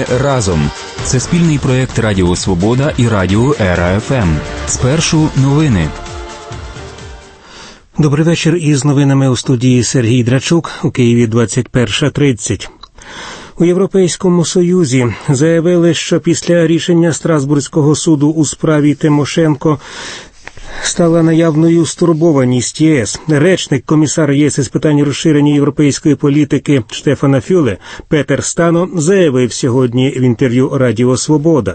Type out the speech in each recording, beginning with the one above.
разом. Це спільний проєкт Радіо Свобода і Радіо Ера ФМ. Спершу новини. Добрий вечір. Із новинами у студії Сергій Драчук. У Києві 21:30. У Європейському Союзі заявили, що після рішення Страсбурзького суду у справі Тимошенко стала наявною стурбованість ЄС. Речник комісара ЄС із питань розширення європейської політики Штефана Фюле Петер Стано заявив сьогодні в інтерв'ю Радіо Свобода.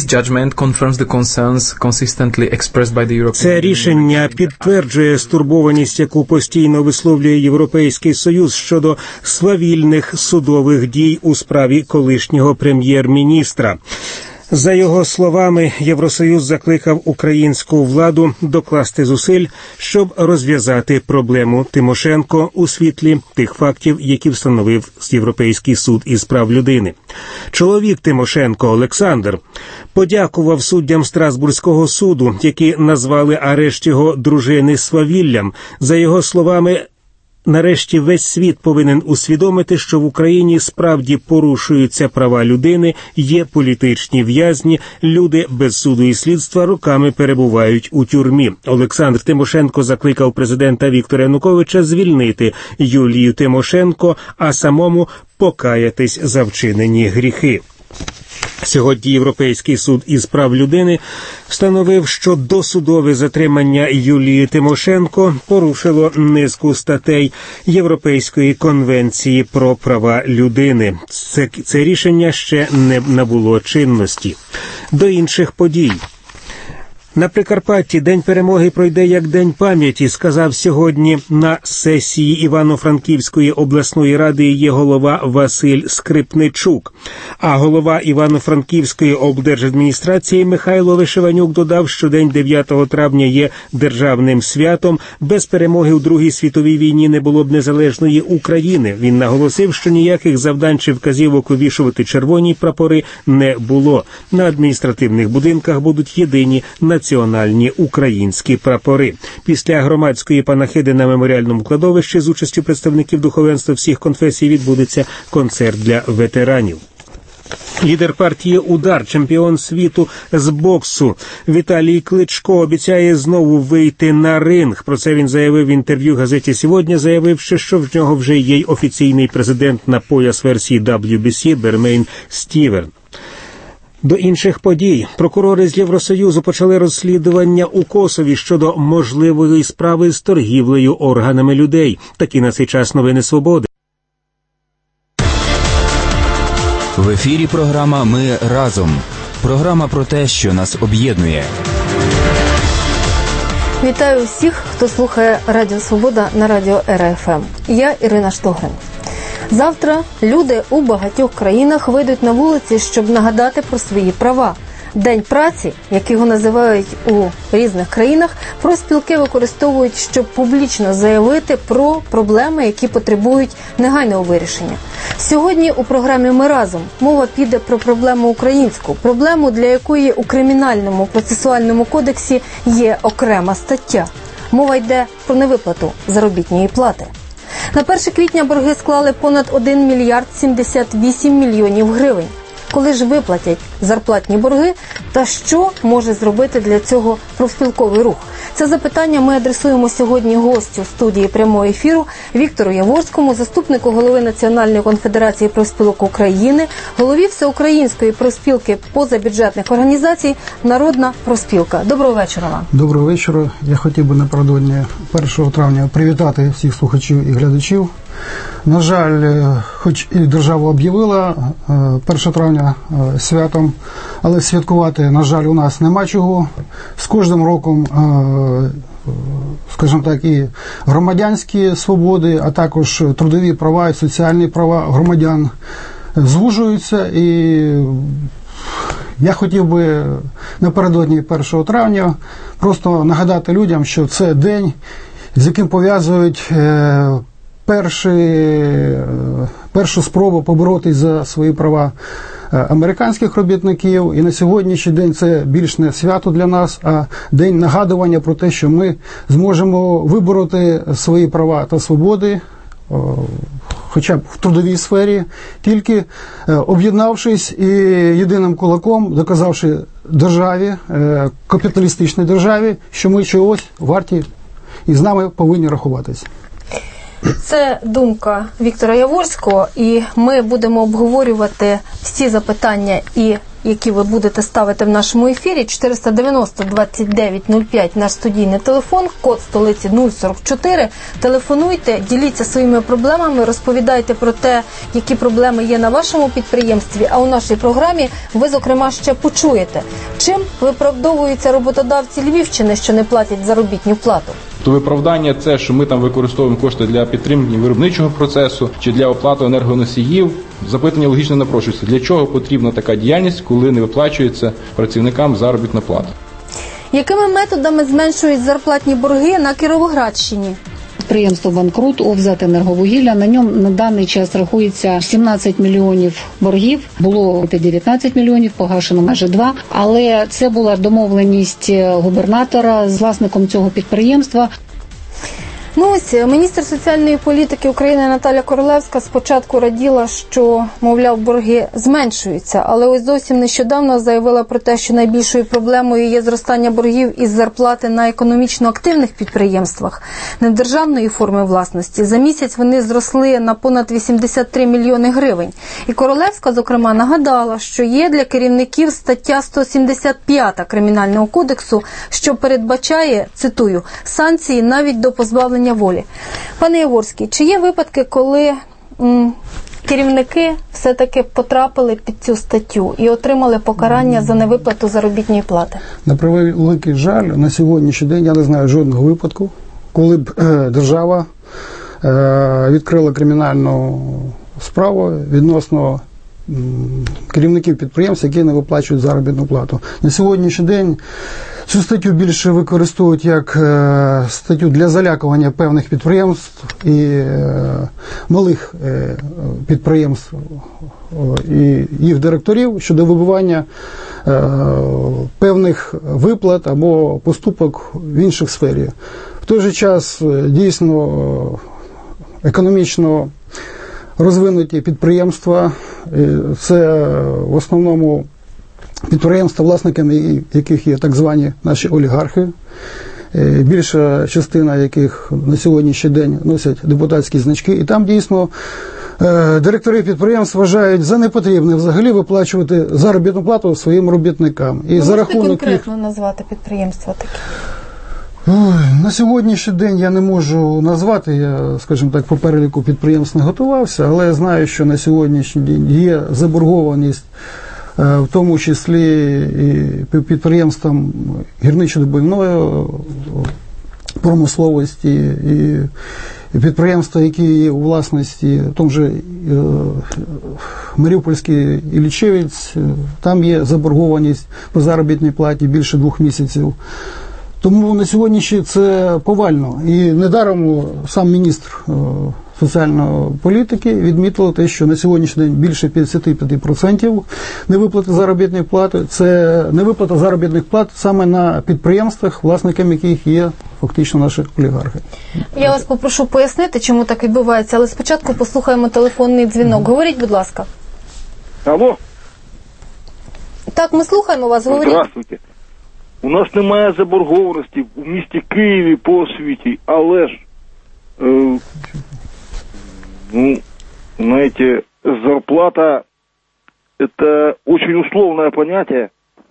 Це рішення підтверджує стурбованість, яку постійно висловлює Європейський Союз щодо свавільних судових дій у справі колишнього прем'єр-міністра. За його словами, Євросоюз закликав українську владу докласти зусиль, щоб розв'язати проблему Тимошенко у світлі тих фактів, які встановив Європейський суд із прав людини. Чоловік Тимошенко Олександр подякував суддям Страсбурзького суду, які назвали арешт його дружини свавіллям. За його словами, нарешті весь світ повинен усвідомити, що в Україні справді порушуються права людини, є політичні в'язні, люди без суду і слідства роками перебувають у тюрмі. Олександр Тимошенко закликав президента Віктора Януковича звільнити Юлію Тимошенко, а самому покаятись за вчинені гріхи. Сьогодні Європейський суд із прав людини встановив, що досудове затримання Юлії Тимошенко порушило низку статей Європейської конвенції про права людини. Це рішення ще не набуло чинності. До інших подій. На Прикарпатті День перемоги пройде як День пам'яті, сказав сьогодні на сесії Івано-Франківської обласної ради її голова Василь Скрипничук. А голова Івано-Франківської облдержадміністрації Михайло Вишиванюк додав, що День 9 травня є державним святом. Без перемоги у Другій світовій війні не було б незалежної України. Він наголосив, що ніяких завдань чи вказівок увішувати червоні прапори не було. На адміністративних будинках будуть єдині національні українські прапори. Після громадської панахиди на меморіальному кладовищі з участю представників духовенства всіх конфесій відбудеться концерт для ветеранів. Лідер партії «Удар», чемпіон світу з боксу Віталій Кличко обіцяє знову вийти на ринг. Про це він заявив в інтерв'ю газеті «Сьогодні», заявивши, що в нього вже є й офіційний президент на пояс версії WBC Бермейн Стіверн. До інших подій. Прокурори з Євросоюзу почали розслідування у Косові щодо можливої справи з торгівлею органами людей. Такі на цей час новини свободи. В ефірі програма «Ми разом». Програма про те, що нас об'єднує. Вітаю всіх, хто слухає Радіо Свобода на Радіо Ера ФМ. Я Ірина Штогрин. Завтра люди у багатьох країнах вийдуть на вулиці, щоб нагадати про свої права. День праці, як його називають у різних країнах, профспілки використовують, щоб публічно заявити про проблеми, які потребують негайного вирішення. Сьогодні у програмі «Ми разом» мова піде про проблему українську, проблему, для якої у Кримінальному процесуальному кодексі є окрема стаття. Мова йде про невиплату заробітної плати. На 1 квітня борги склали понад 1 мільярд 78 мільйонів гривень. Коли ж виплатять зарплатні борги, та що може зробити для цього профспілковий рух? Це запитання ми адресуємо сьогодні гостю студії прямого ефіру Віктору Яворському, заступнику голови Національної конфедерації профспілок України, голові Всеукраїнської профспілки позабюджетних організацій «Народна профспілка». Доброго вечора вам. Доброго вечора. Я хотів би напередодні 1 травня привітати всіх слухачів і глядачів. На жаль, хоч і держава об'явила 1 травня святом, але святкувати, на жаль, у нас нема чого. З кожним роком, скажімо так, і громадянські свободи, а також трудові права і соціальні права громадян звужуються. І я хотів би напередодні 1 травня просто нагадати людям, що це день, з яким пов'язують першу спробу поборотись за свої права американських робітників. І на сьогоднішній день це більш не свято для нас, а день нагадування про те, що ми зможемо вибороти свої права та свободи хоча б в трудовій сфері, тільки об'єднавшись і єдиним кулаком доказавши державі, капіталістичній державі, що ми чогось варті і з нами повинні рахуватися. Це думка Віктора Яворського, і ми будемо обговорювати всі запитання, які ви будете ставити в нашому ефірі. 490-29-05, наш студійний телефон, код столиці 044. Телефонуйте, діліться своїми проблемами, розповідайте про те, які проблеми є на вашому підприємстві, а у нашій програмі ви, зокрема, ще почуєте, чим виправдовуються роботодавці Львівщини, що не платять заробітну плату. То виправдання це, що ми там використовуємо кошти для підтримки виробничого процесу чи для оплати енергоносіїв. Запитання логічно напрошується. Для чого потрібна така діяльність, коли не виплачується працівникам заробітна плата? Якими методами зменшують зарплатні борги на Кіровоградщині? Підприємство «Банкрут», ОВЗ «Енерговугілля». На ньому на даний час рахується 17 мільйонів боргів. Було 19 мільйонів, погашено майже 2. Але це була домовленість губернатора з власником цього підприємства. Ну ось, міністр соціальної політики України Наталя Королевська спочатку раділа, що, мовляв, борги зменшуються, але ось зовсім нещодавно заявила про те, що найбільшою проблемою є зростання боргів із зарплати на економічно активних підприємствах, не державної форми власності. За місяць вони зросли на понад 83 мільйони гривень. І Королевська, зокрема, нагадала, що є для керівників стаття 175 Кримінального кодексу, що передбачає, цитую, санкції навіть до позбавлення волі. Пане Яворський, чи є випадки, коли керівники все-таки потрапили під цю статтю і отримали покарання за невиплату заробітної плати? На превеликий жаль, на сьогоднішній день я не знаю жодного випадку, коли б держава відкрила кримінальну справу відносно керівників підприємств, які не виплачують заробітну плату. На сьогоднішній день цю статтю більше використовують як статтю для залякування певних підприємств і малих підприємств і їх директорів щодо вибивання певних виплат або поступок в інших сфері. В той же час дійсно економічно розвинуті підприємства, це в основному підприємства, власниками яких є так звані наші олігархи, більша частина яких на сьогоднішній день носять депутатські значки. І там дійсно директори підприємств вважають за непотрібне взагалі виплачувати заробітну плату своїм робітникам. І за рахунок конкретно назвати підприємства такі? На сьогоднішній день я не можу назвати, я, скажімо так, по переліку підприємств не готувався, але я знаю, що на сьогоднішній день є заборгованість, в тому числі і підприємствам гірничо-добувної промисловості, і підприємства, які є у власності, в тому же Маріупольський Іллічевець, там є заборгованість по заробітній платі більше 2 місяців. Тому на сьогодні це повально. І недаром сам міністр соціальної політики відмітив те, що на сьогоднішній день більше 55% невиплати заробітної плати. Це невиплата заробітних плат саме на підприємствах, власниками яких є фактично наші олігархи. Я вас попрошу пояснити, чому так відбувається, але спочатку послухаємо телефонний дзвінок. Говоріть, будь ласка. Алло. Так, ми слухаємо вас, говоріть. Здравствуйте. У нас немає заборгованості в місті Києві по освіті, але ж, знаете, зарплата – это очень условное понятие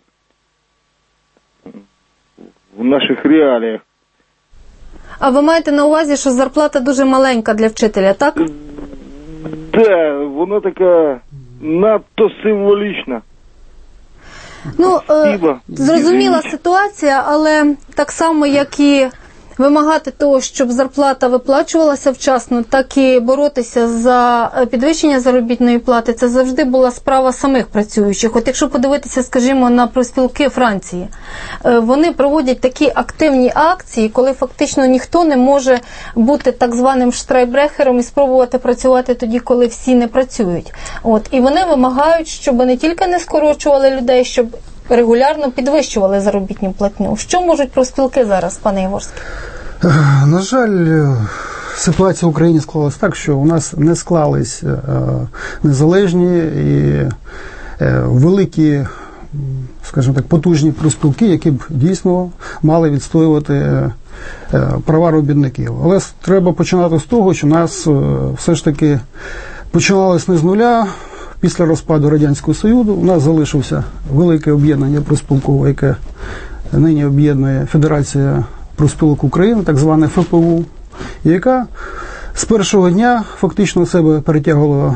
в наших реаліях. А ви маєте на увазі, що зарплата дуже маленька для вчителя, так? Да, вона така надто символічна. Ну, зрозуміла ситуація, але так само, як і вимагати того, щоб зарплата виплачувалася вчасно, так і боротися за підвищення заробітної плати, це завжди була справа самих працюючих. От якщо подивитися, скажімо, на профспілки Франції, вони проводять такі активні акції, коли фактично ніхто не може бути так званим штрайкбрехером і спробувати працювати тоді, коли всі не працюють. От. І вони вимагають, щоб не тільки не скорочували людей, щоб регулярно підвищували заробітну платню. Що можуть профспілки зараз, пане Яворський? На жаль, ситуація в Україні склалась так, що у нас не склались незалежні і великі, скажімо так, потужні профспілки, які б дійсно мали відстоювати права робітників. Але треба починати з того, що нас все ж таки починалось не з нуля. Після розпаду Радянського Союзу у нас залишився велике об'єднання профспілкове, яке нині об'єднує Федерація профспілок України, так зване ФПУ, яка з першого дня фактично себе перетягувала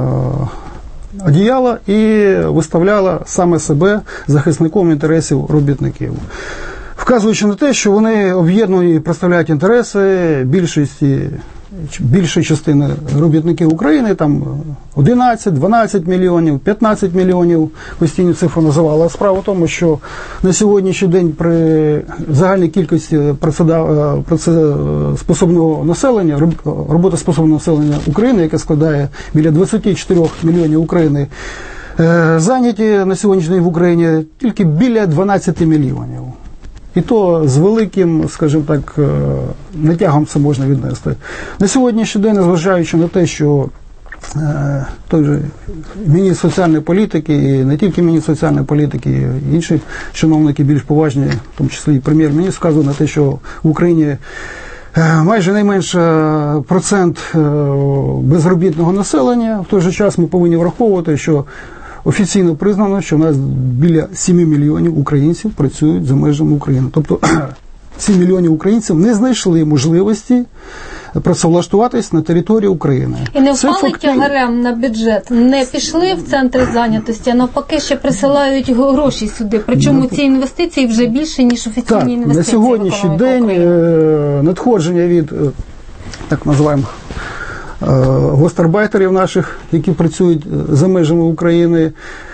одіяло і виставляла саме себе захисником інтересів робітників. Вказуючи на те, що вони об'єднують і представляють інтереси більшої частини робітників України, там 11, 12 мільйонів, 15 мільйонів, постійну цифру називали. А справа в тому, що на сьогоднішній день при загальній кількості працеспособного населення, роботоспособного населення України, яке складає біля 24 мільйонів України, зайняті на сьогоднішній день в Україні тільки біля 12 мільйонів. І то з великим, скажімо так, натягом це можна віднести. На сьогоднішній день, незважаючи на те, що той же міністр соціальної політики, і не тільки міністр соціальної політики, і інші чиновники більш поважні, в тому числі і прем'єр-міністр, вказує на те, що в Україні майже найменше процент безробітного населення. В той же час ми повинні враховувати, що офіційно признано, що у нас біля 7 мільйонів українців працюють за межами України. Тобто 7 мільйонів українців не знайшли можливості працевлаштуватись на території України. І не впали тягарем на бюджет, не пішли в центри зайнятості, а навпаки ще присилають гроші сюди. Причому ці інвестиції вже більше, ніж офіційні інвестиції. На сьогоднішній день надходження від, так називаємо, гостарбайтерів наших, які працюють за межами України,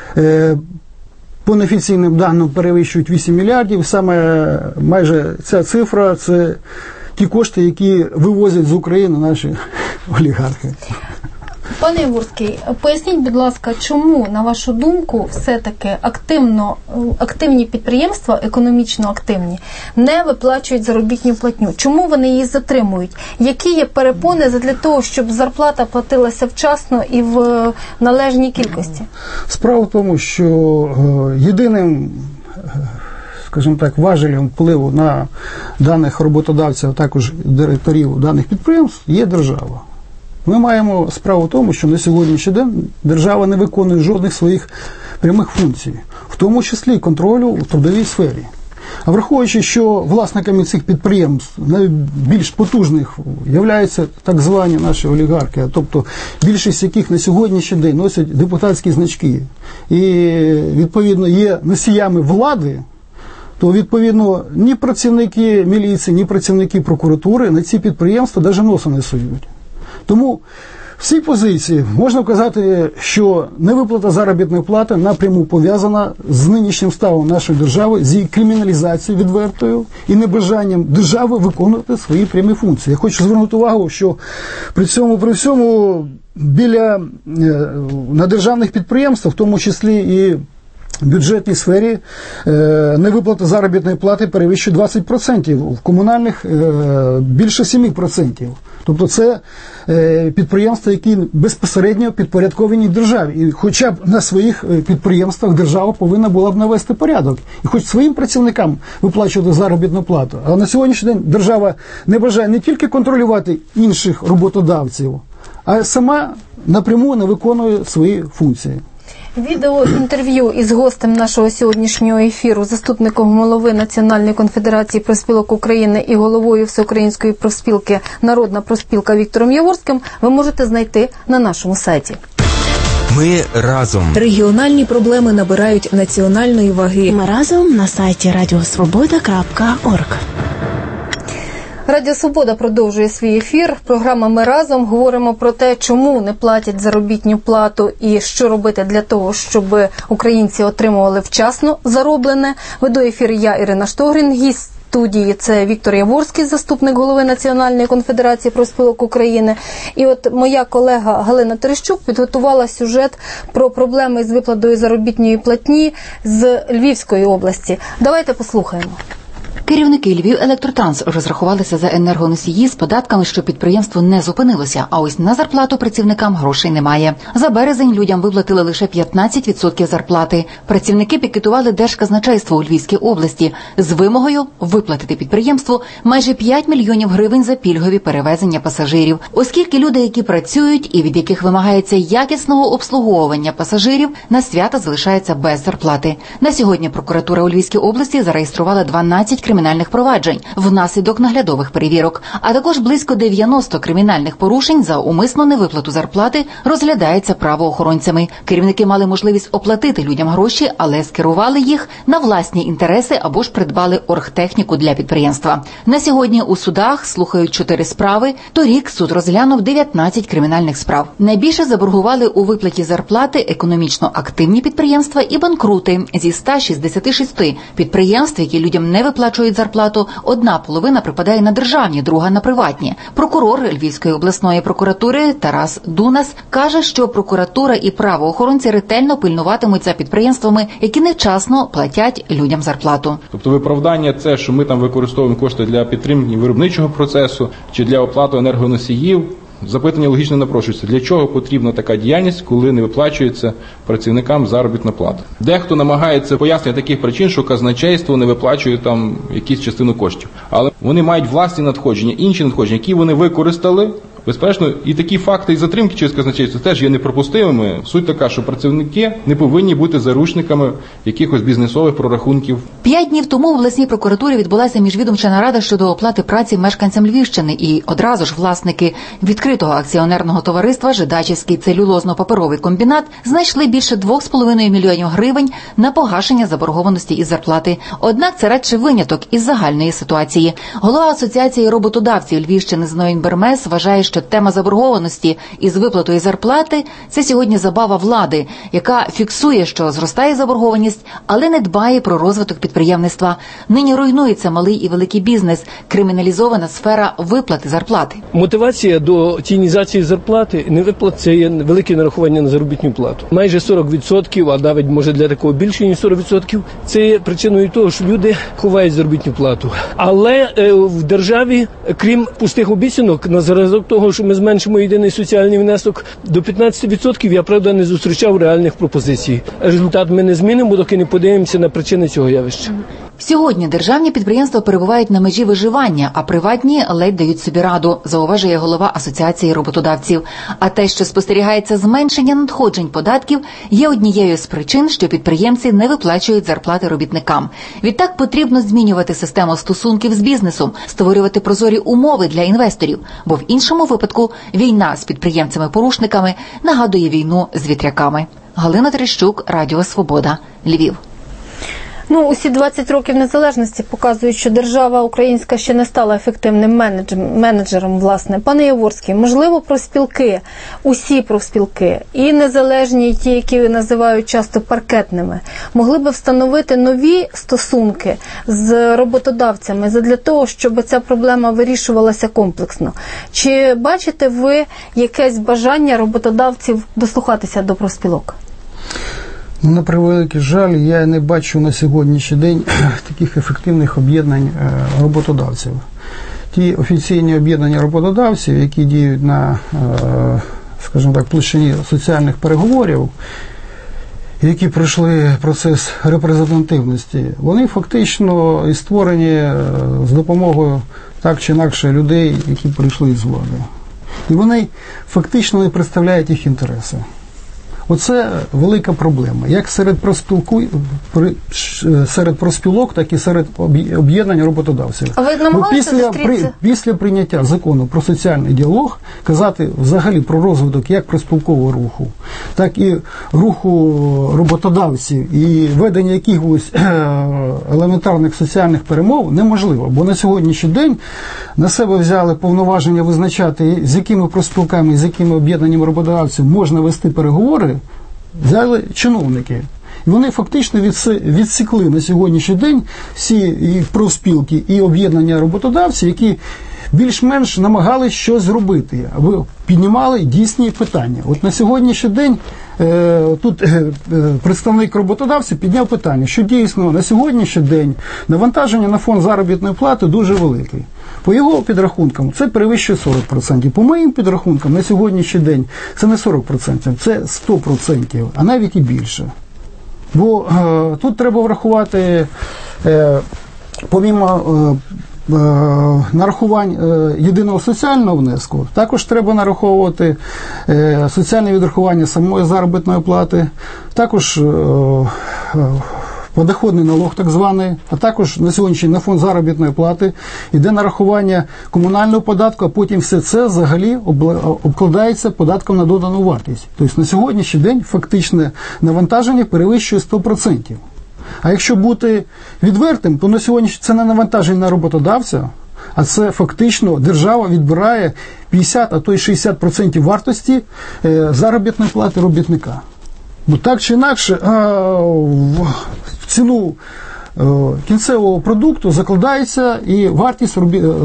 по неофіційним даним перевищують 8 мільярдів. Саме майже ця цифра – це ті кошти, які вивозять з України наші олігархи. Пане Яворський, поясніть, будь ласка, чому, на вашу думку, все-таки активні підприємства, економічно активні, не виплачують заробітну платню? Чому вони її затримують? Які є перепони для того, щоб зарплата платилася вчасно і в належній кількості? Справа в тому, що єдиним, скажімо так, важелем впливу на даних роботодавців, а також директорів даних підприємств є держава. Ми маємо справу в тому, що на сьогоднішній день держава не виконує жодних своїх прямих функцій, в тому числі контролю у трудовій сфері. А враховуючи, що власниками цих підприємств найбільш потужних являються так звані наші олігархи, тобто більшість яких на сьогоднішній день носять депутатські значки і, відповідно, є носіями влади, то, відповідно, ні працівники міліції, ні працівники прокуратури на ці підприємства навіть носа не сують. Тому в цій позиції можна вказати, що невиплата заробітної плати напряму пов'язана з нинішнім ставом нашої держави, з її криміналізацією відвертою і небажанням держави виконувати свої прямі функції. Я хочу звернути увагу, що при всьому на державних підприємствах, в тому числі і в бюджетній сфері, невиплата заробітної плати перевищує 20%, в комунальних більше 7%. Тобто це підприємства, які безпосередньо підпорядковані державі. І хоча б на своїх підприємствах держава повинна була б навести порядок. І хоч своїм працівникам виплачувати заробітну плату. А на сьогоднішній день держава не бажає не тільки контролювати інших роботодавців, а сама напряму не виконує свої функції. Відеоінтерв'ю із гостем нашого сьогоднішнього ефіру, заступником голови Національної конфедерації профспілок України і головою Всеукраїнської профспілки «Народна профспілка» Віктором Яворським ви можете знайти на нашому сайті. Ми разом. Регіональні проблеми набирають національної ваги. Ми разом на сайті radiosvoboda.org. Радіо Свобода продовжує свій ефір. Програма «Ми разом». Говоримо про те, чому не платять заробітну плату і що робити для того, щоб українці отримували вчасно зароблене. Веду ефір я, Ірина Штогрин. Гість студії – це Віктор Яворський, заступник голови Національної конфедерації профспілок України. І от моя колега Галина Терещук підготувала сюжет про проблеми з виплатою заробітної платні з Львівської області. Давайте послухаємо. Керівники «Львівелектротранс» розрахувалися за енергоносії з податками, що підприємство не зупинилося, а ось на зарплату працівникам грошей немає. За березень людям виплатили лише 15% зарплати. Працівники пікетували Держказначейство у Львівській області з вимогою виплатити підприємству майже 5 мільйонів гривень за пільгові перевезення пасажирів. Оскільки люди, які працюють і від яких вимагається якісного обслуговування пасажирів, на свята залишаються без зарплати. На сьогодні прокуратура у Львівській області зареєструвала 12 кримінальних проваджень внаслідок наглядових перевірок, а також близько 90 кримінальних порушень за умисну невиплату зарплати розглядається правоохоронцями. Керівники мали можливість оплатити людям гроші, але скерували їх на власні інтереси або ж придбали оргтехніку для підприємства. На сьогодні у судах слухають 4 справи. Торік суд розглянув 19 кримінальних справ. Найбільше заборгували у виплаті зарплати економічно активні підприємства і банкрути. Зі 166 підприємств, які людям не виплачують зарплату, одна половина припадає на державні, друга на приватні. Прокурор Львівської обласної прокуратури Тарас Дунас каже, що прокуратура і правоохоронці ретельно пильнуватимуть за підприємствами, які невчасно платять людям зарплату. Тобто виправдання це, що ми там використовуємо кошти для підтримки виробничого процесу чи для оплати енергоносіїв. Запитання логічно напрошується. Для чого потрібна така діяльність, коли не виплачується працівникам заробітна плата? Дехто намагається пояснити таких причин, що казначейство не виплачує там якусь частину коштів. Але вони мають власні надходження, інші надходження, які вони використали. Безперечно, і такі факти і затримки через казначейство теж є неприпустимими. Суть така, що працівники не повинні бути заручниками якихось бізнесових прорахунків. 5 днів тому в обласній прокуратурі відбулася міжвідомча нарада щодо оплати праці мешканцям Львівщини, і одразу ж власники відкритого акціонерного товариства «Жидачівський целюлозно-паперовий комбінат» знайшли більше 2,5 мільйонів гривень на погашення заборгованості із зарплати. Однак це радше виняток із загальної ситуації. Голова Асоціації роботодавців Львівщини Зноїн Бермес вважає, що тема заборгованості із виплатою зарплати – це сьогодні забава влади, яка фіксує, що зростає заборгованість, але не дбає про розвиток підприємництва. Нині руйнується малий і великий бізнес, криміналізована сфера виплати зарплати. Мотивація до тінізації зарплати, невиплат – це є велике нарахування на заробітну плату. Майже 40%, а навіть може для такого більше, ніж 40%, це є причиною того, що люди ховають заробітну плату. Але в державі, крім пустих обіцянок, на зразок того, що ми зменшимо єдиний соціальний внесок до 15%, я, правда, не зустрічав реальних пропозицій. Результат ми не змінимо, доки не подивимося на причини цього явища. Сьогодні державні підприємства перебувають на межі виживання, а приватні ледь дають собі раду, зауважує голова Асоціації роботодавців. А те, що спостерігається зменшення надходжень податків, є однією з причин, що підприємці не виплачують зарплати робітникам. Відтак потрібно змінювати систему стосунків з бізнесом, створювати прозорі умови для інвесторів, бо в іншому випадку війна з підприємцями-порушниками нагадує війну з вітряками. Галина Терещук, Радіо Свобода, Львів. Усі 20 років незалежності показують, що держава українська ще не стала ефективним менеджером, власне. Пане Яворський, можливо, профспілки, усі профспілки, і незалежні, і ті, які називають часто паркетними, могли би встановити нові стосунки з роботодавцями задля того, щоб ця проблема вирішувалася комплексно. Чи бачите ви якесь бажання роботодавців дослухатися до профспілок? На превеликий жаль, я не бачу на сьогоднішній день таких ефективних об'єднань роботодавців. Ті офіційні об'єднання роботодавців, які діють на, скажімо так, площині соціальних переговорів, які пройшли процес репрезентативності, вони фактично і створені з допомогою так чи інакше людей, які прийшли з влади. І вони фактично не представляють їх інтереси. Оце велика проблема. Як серед профспілок, так і серед об'єднань роботодавців. А ви намагалися зустрітися? Після прийняття закону про соціальний діалог казати взагалі про розвиток як профспілкового руху, так і руху роботодавців і ведення якихось елементарних соціальних перемов неможливо. Бо на сьогоднішній день на себе взяли повноваження визначати, з якими профспілками, з якими об'єднаннями роботодавців можна вести переговори, взяли чиновники. І вони фактично відсікли на сьогоднішній день всі і профспілки, і об'єднання роботодавців, які більш-менш намагалися щось зробити, аби піднімали дійсні питання. От на сьогоднішній день Тут представник роботодавця підняв питання, що дійсно на сьогоднішній день навантаження на фонд заробітної плати дуже велике. По його підрахункам це перевищує 40%. По моїм підрахункам на сьогоднішній день це не 40%, це 100%, а навіть і більше. Бо тут треба врахувати, помімо нарахувань єдиного соціального внеску, також треба нараховувати соціальне відрахування самої заробітної плати, також подоходний налог так званий, а також на сьогоднішній на фонд заробітної плати йде нарахування комунального податку, а потім все це взагалі обкладається податком на додану вартість. Тобто на сьогоднішній день фактичне навантаження перевищує 100%. А якщо бути відвертим, то на сьогодні це не навантаження на роботодавця, а це фактично держава відбирає 50, а то й 60% вартості заробітної плати робітника. Бо так чи інакше в ціну кінцевого продукту закладається і вартість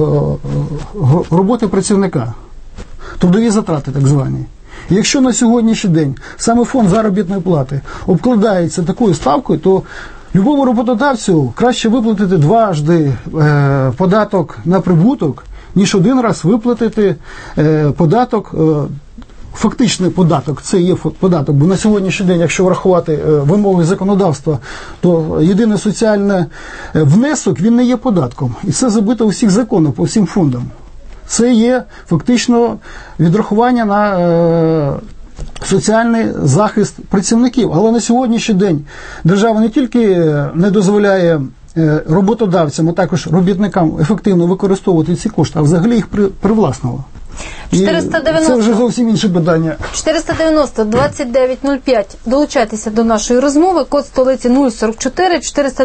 роботи працівника, трудові затрати так звані. І якщо на сьогоднішній день саме фонд заробітної плати обкладається такою ставкою, то любому роботодавцю краще виплатити дважди податок на прибуток, ніж один раз виплатити податок, фактичний податок, це є податок, бо на сьогоднішній день, якщо врахувати вимоги законодавства, то єдиний соціальний внесок, він не є податком. І це забито у всіх законах, по всім фондам. Це є фактично відрахування на соціальний захист працівників. Але на сьогоднішній день держава не тільки не дозволяє роботодавцям, а також робітникам ефективно використовувати ці кошти, а взагалі їх привласнила. 490. Це вже зовсім інше питання. 490-2905. Долучайтеся до нашої розмови. Код столиці 044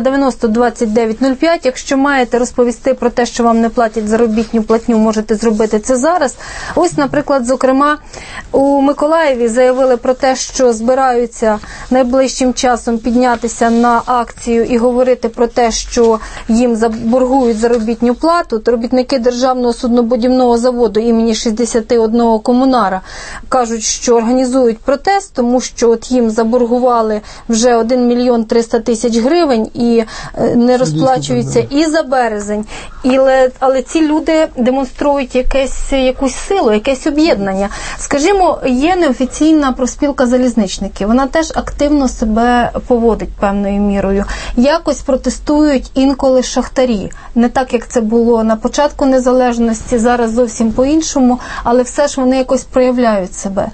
490-2905. Якщо маєте розповісти про те, що вам не платять заробітну платню, можете зробити це зараз. Ось, наприклад, зокрема, у Миколаєві заявили про те, що збираються найближчим часом піднятися на акцію і говорити про те, що їм заборгують заробітну плату. Робітники Державного суднобудівного заводу імені 61 комунара кажуть, що організують протест, тому що от їм заборгували вже 1 мільйон 300 тисяч гривень і не розплачуються і за березень. Але ці люди демонструють якусь силу, якесь об'єднання. Скажімо, є неофіційна профспілка залізничників. Вона теж активно себе поводить певною мірою. Якось протестують інколи шахтарі. Не так, як це було на початку незалежності, зараз зовсім по-іншому, але все ж вони якось проявляють себе.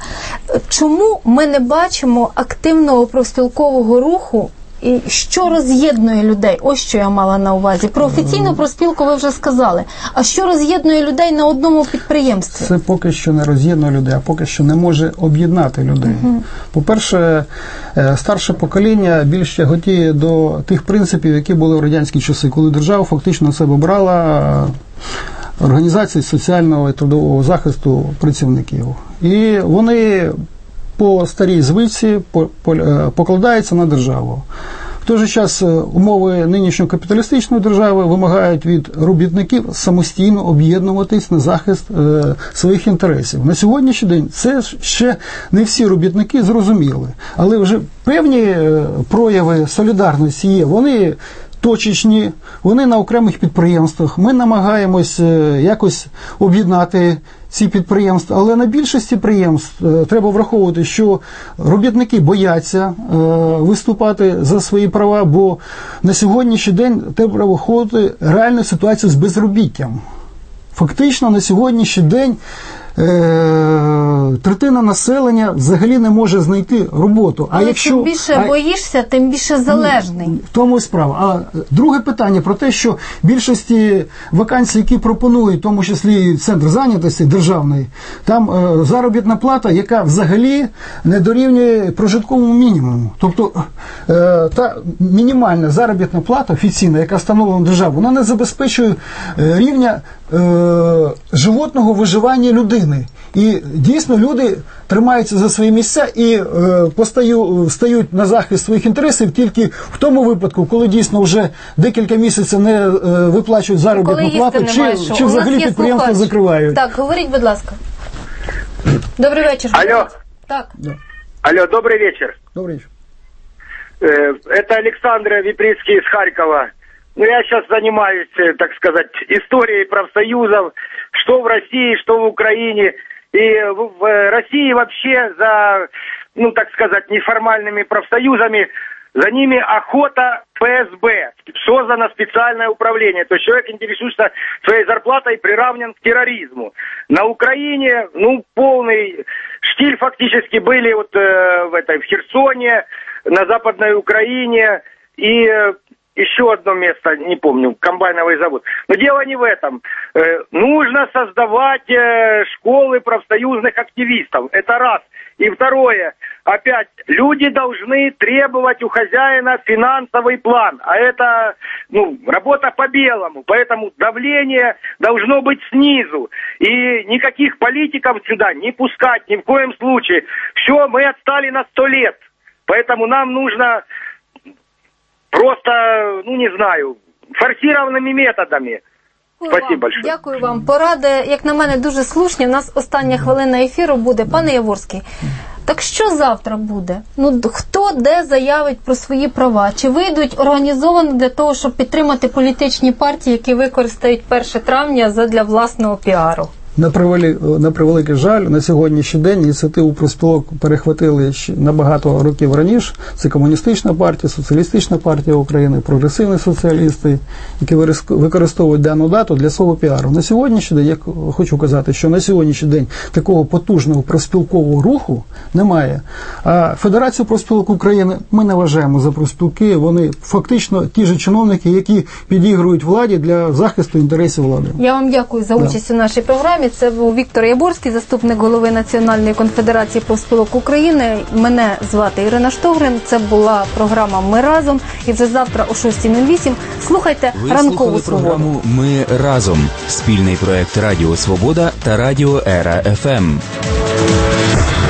Чому ми не бачимо активного профспілкового руху, і що роз'єднує людей? Ось що я мала на увазі. Про офіційну профспілку ви вже сказали. А що роз'єднує людей на одному підприємстві? Це поки що не роз'єднує людей, а поки що не може об'єднати людей. По-перше, старше покоління більш тяготіє до тих принципів, які були в радянські часи, коли держава фактично на себе брала організації соціального і трудового захисту працівників. І вони по старій звичці покладаються на державу. В той же час умови нинішньої капіталістичної держави вимагають від робітників самостійно об'єднуватись на захист своїх інтересів. На сьогоднішній день це ще не всі робітники зрозуміли, але вже певні прояви солідарності є. Вони точечні, вони на окремих підприємствах. Ми намагаємось якось об'єднати ці підприємства, але на більшості підприємств треба враховувати, що робітники бояться виступати за свої права, бо на сьогоднішній день треба враховувати реальну ситуацію з безробіттям. Фактично на сьогоднішній день третина населення взагалі не може знайти роботу. Але чим більше боїшся, тим більше залежний. В тому і справа. А друге питання про те, що більшості вакансій, які пропонують, в тому числі центр зайнятості державний, там заробітна плата, яка взагалі не дорівнює прожитковому мінімуму. Тобто та мінімальна заробітна плата офіційна, яка встановлена державою, вона не забезпечує рівня животного виживання людини. І дійсно люди тримаються за свої місця і стають на захист своїх інтересів тільки в тому випадку, коли дійсно вже декілька місяців не виплачують заробітну плату, чи взагалі підприємства закривають. Так, говоріть, будь ласка. Добрий вечір. Алло. Так. Алло, добрый вечер. Добрый вечер. Это Александр Виприцкий из Харькова. Я сейчас занимаюсь, так сказать, историей профсоюзов, что в России, что в Украине. И в России вообще за, так сказать, неформальными профсоюзами, за ними охота ФСБ. Создано специальное управление. То есть человек интересуется своей зарплатой, приравнен к терроризму. На Украине, полный штиль фактически были в Херсоне, на Западной Украине и еще одно место, не помню, комбайновый завод. Но дело не в этом. Нужно создавать школы профсоюзных активистов. Это раз. И второе. Опять, люди должны требовать у хозяина финансовый план. А это, работа по белому. Поэтому давление должно быть снизу. И никаких политиков сюда не пускать ни в коем случае. Все, мы отстали на 100 лет. Поэтому нам нужно просто, форсированными методами. Спасибо большое. Дякую вам. Поради, як на мене, дуже слушні. У нас остання хвилина ефіру буде. Пане Яворський, так що завтра буде? Хто де заявить про свої права? Чи вийдуть організовано для того, щоб підтримати політичні партії, які використають 1 травня задля власного піару? На превеликий жаль, на сьогоднішній день ініціативу профспілок перехватили ще набагато років раніше. Це Комуністична партія, Соціалістична партія України, прогресивні соціалісти, які використовують дану дату для свого піару. На сьогоднішній день, я хочу казати, що на сьогоднішній день такого потужного профспілкового руху немає. А Федерацію профспілок України ми не вважаємо за профспілки, вони фактично ті ж чиновники, які підігрують владі для захисту інтересів влади. Я вам дякую за участь у нашій програмі. Це був Віктор Яворський, заступник голови Національної конфедерації профспілок України. Мене звати Ірина Штогрин. Це була програма «Ми разом». І вже завтра о 6:08 слухайте «Ранкову свободу». Програму «Ми разом» – спільний проект Радіо Свобода та Радіо Ера ФМ.